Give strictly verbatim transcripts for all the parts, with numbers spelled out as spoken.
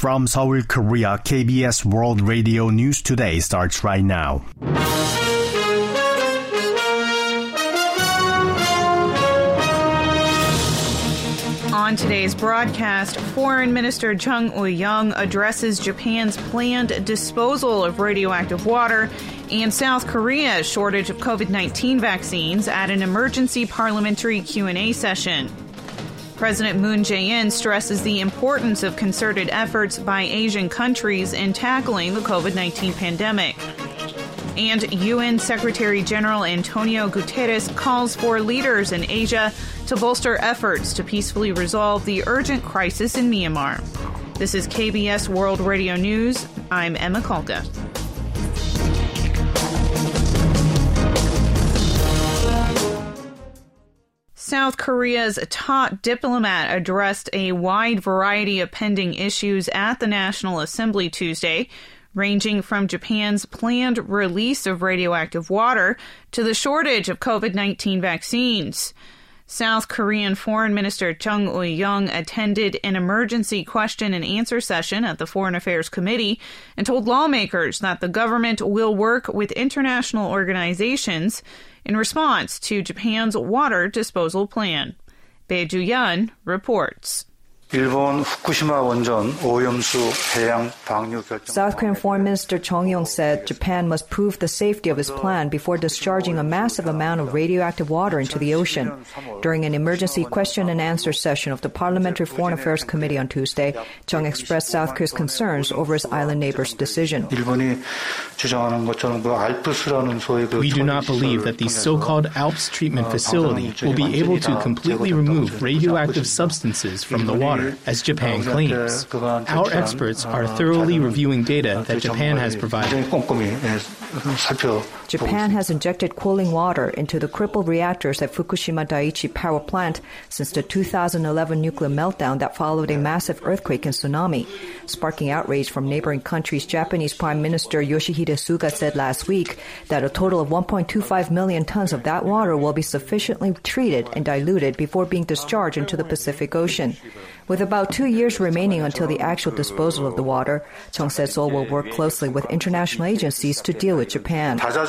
From Seoul, Korea, K B S World Radio News Today starts right now. On today's broadcast, Foreign Minister Chung Eui-young addresses Japan's planned disposal of radioactive water and South Korea's shortage of COVID nineteen vaccines at an emergency parliamentary Q and A session. President Moon Jae-in stresses the importance of concerted efforts by Asian countries in tackling the COVID nineteen pandemic. And U N Secretary General Antonio Guterres calls for leaders in Asia to bolster efforts to peacefully resolve the urgent crisis in Myanmar. This is K B S World Radio News. I'm Emma Kalka. South Korea's top diplomat addressed a wide variety of pending issues at the National Assembly Tuesday, ranging from Japan's planned release of radioactive water to the shortage of COVID nineteen vaccines. South Korean Foreign Minister Chung Eui-young attended an emergency question and answer session at the Foreign Affairs Committee and told lawmakers that the government will work with international organizations in response to Japan's water disposal plan. Bae Ju-yeon reports. South Korean Foreign Minister Chung Eui-yong said Japan must prove the safety of its plan before discharging a massive amount of radioactive water into the ocean. During an emergency question and answer session of the Parliamentary Foreign Affairs Committee on Tuesday, Chung expressed South Korea's concerns over his island neighbor's decision. We do not believe that the so-called ALPS treatment facility will be able to completely remove radioactive substances from the water, as Japan claims. Our experts are thoroughly reviewing data that Japan has provided. Japan has injected cooling water into the crippled reactors at Fukushima Daiichi Power Plant since the two thousand eleven nuclear meltdown that followed a massive earthquake and tsunami, sparking outrage from neighboring countries. Japanese Prime Minister Yoshihide Suga said last week that a total of one point two five million tons of that water will be sufficiently treated and diluted before being discharged into the Pacific Ocean. With about two years remaining until the actual disposal of the water, Chung said Seoul will work closely with international agencies to deal with Japan. On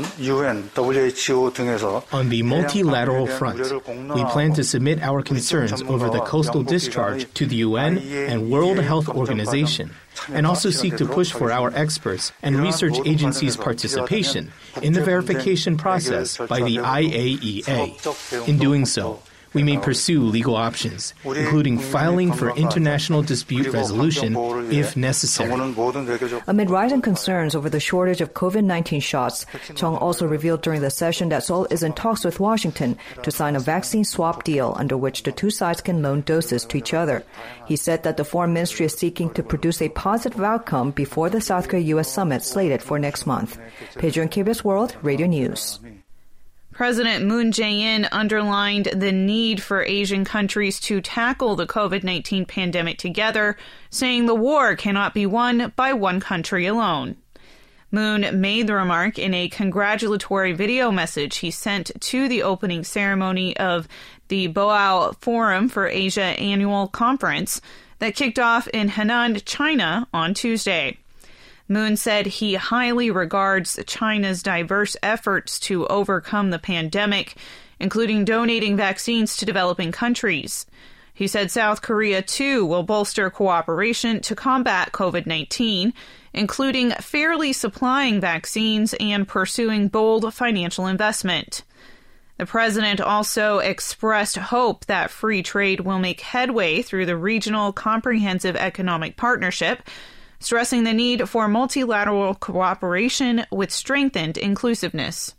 the multilateral front, we plan to submit our concerns over the coastal discharge to the U N and World Health Organization, and also seek to push for our experts and research agencies' participation in the verification process by the I A E A. In doing so, we may pursue legal options, including filing for international dispute resolution if necessary. Amid rising concerns over the shortage of COVID nineteen shots, Chung also revealed during the session that Seoul is in talks with Washington to sign a vaccine swap deal under which the two sides can loan doses to each other. He said that the Foreign Ministry is seeking to produce a positive outcome before the South Korea-U S summit slated for next month. Bae Ju-yeon, K B S World Radio News. President Moon Jae-in underlined the need for Asian countries to tackle the COVID nineteen pandemic together, saying the war cannot be won by one country alone. Moon made the remark in a congratulatory video message he sent to the opening ceremony of the Boao Forum for Asia annual conference that kicked off in Henan, China on Tuesday. Moon said he highly regards China's diverse efforts to overcome the pandemic, including donating vaccines to developing countries. He said South Korea, too, will bolster cooperation to combat COVID nineteen, including fairly supplying vaccines and pursuing bold financial investment. The president also expressed hope that free trade will make headway through the regional comprehensive economic partnership, stressing the need for multilateral cooperation with strengthened inclusiveness.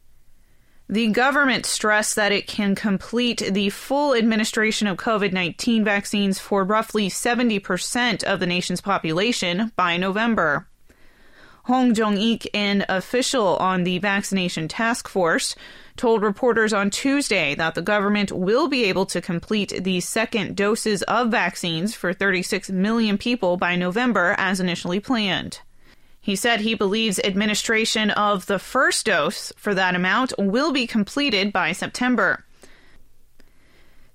The government stressed that it can complete the full administration of COVID nineteen vaccines for roughly seventy percent of the nation's population by November. Hong Jong-ik, an official on the vaccination task force, told reporters on Tuesday that the government will be able to complete the second doses of vaccines for thirty-six million people by November as initially planned. He said he believes administration of the first dose for that amount will be completed by September.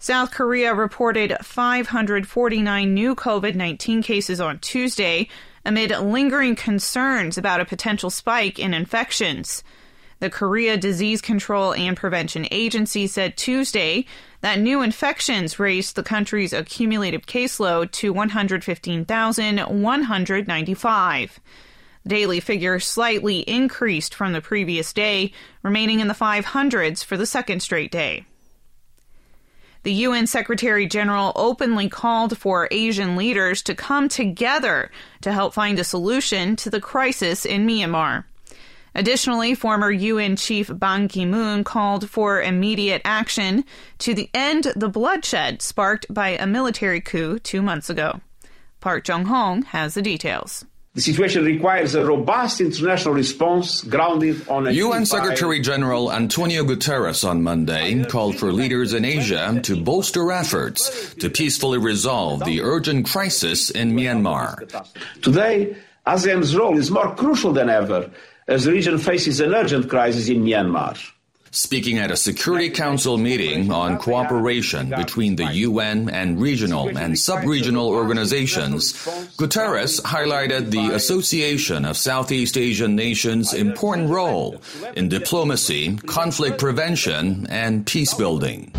South Korea reported five hundred forty-nine new COVID nineteen cases on Tuesday amid lingering concerns about a potential spike in infections. The Korea Disease Control and Prevention Agency said Tuesday that new infections raised the country's accumulated caseload to one hundred fifteen thousand one hundred ninety-five. The daily figure slightly increased from the previous day, remaining in the five hundreds for the second straight day. The U N Secretary-General openly called for Asian leaders to come together to help find a solution to the crisis in Myanmar. Additionally, former U N Chief Ban Ki-moon called for immediate action to end the bloodshed sparked by a military coup two months ago. Park Jong-hong has the details. The situation requires a robust international response grounded on a U N Secretary-General Antonio Guterres on Monday called for leaders in Asia to bolster efforts to peacefully resolve the urgent crisis in Myanmar. Today, ASEAN's role is more crucial than ever as the region faces an urgent crisis in Myanmar. Speaking at a Security Council meeting on cooperation between the U N and regional and sub-regional organizations, Guterres highlighted the Association of Southeast Asian Nations' important role in diplomacy, conflict prevention, and peace building.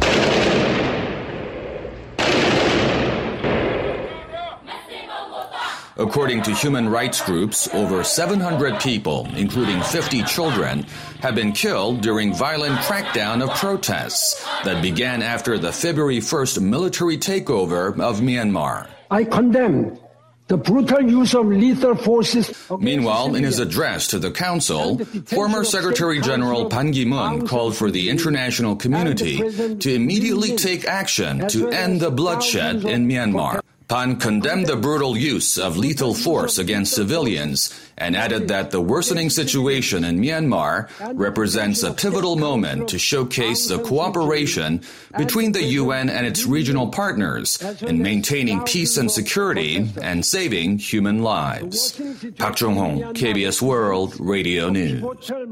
According to human rights groups, over seven hundred people, including fifty children, have been killed during violent crackdown of protests that began after the February first military takeover of Myanmar. I condemn the brutal use of lethal forces. Meanwhile, in his address to the Council, former Secretary-General Ban Ki-moon called for the international community to immediately take action to end the bloodshed in Myanmar. Ban condemned the brutal use of lethal force against civilians and added that the worsening situation in Myanmar represents a pivotal moment to showcase the cooperation between the U N and its regional partners in maintaining peace and security and saving human lives. Park Jong-hong, K B S World Radio News.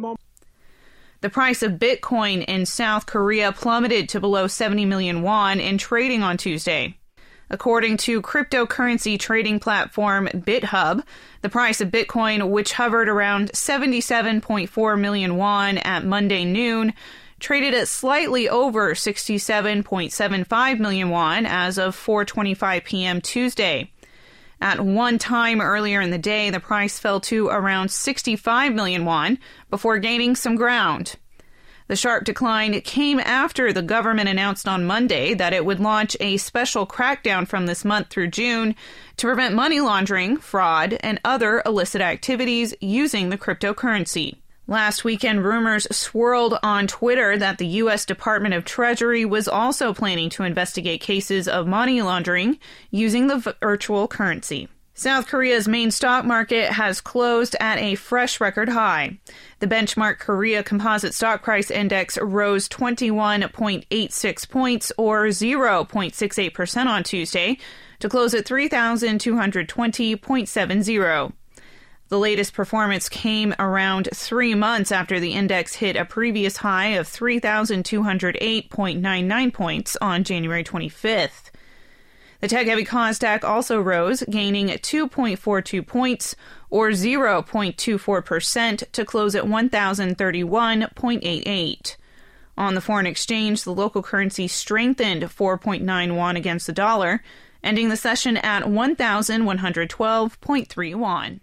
The price of Bitcoin in South Korea plummeted to below seventy million won in trading on Tuesday. According to cryptocurrency trading platform BitHub, the price of Bitcoin, which hovered around seventy-seven point four million won at Monday noon, traded at slightly over sixty-seven point seven five million won as of four twenty-five p.m. Tuesday. At one time earlier in the day, the price fell to around sixty-five million won before gaining some ground. The sharp decline came after the government announced on Monday that it would launch a special crackdown from this month through June to prevent money laundering, fraud, and other illicit activities using the cryptocurrency. Last weekend, rumors swirled on Twitter that the U S Department of Treasury was also planning to investigate cases of money laundering using the virtual currency. South Korea's main stock market has closed at a fresh record high. The benchmark Korea Composite Stock Price Index rose twenty-one point eight six points, or zero point six eight percent on Tuesday, to close at three thousand two hundred twenty point seven zero. The latest performance came around three months after the index hit a previous high of three thousand two hundred eight point nine nine points on January twenty-fifth. The tech-heavy Kosdaq also rose, gaining two point four two points, or zero point two four percent, to close at one thousand thirty-one point eight eight. On the foreign exchange, the local currency strengthened four point nine won against the dollar, ending the session at one thousand one hundred twelve point three won.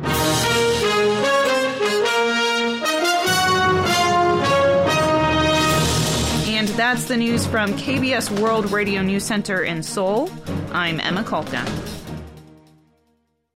And that's the news from K B S World Radio News Center in Seoul. I'm Emma Kalka.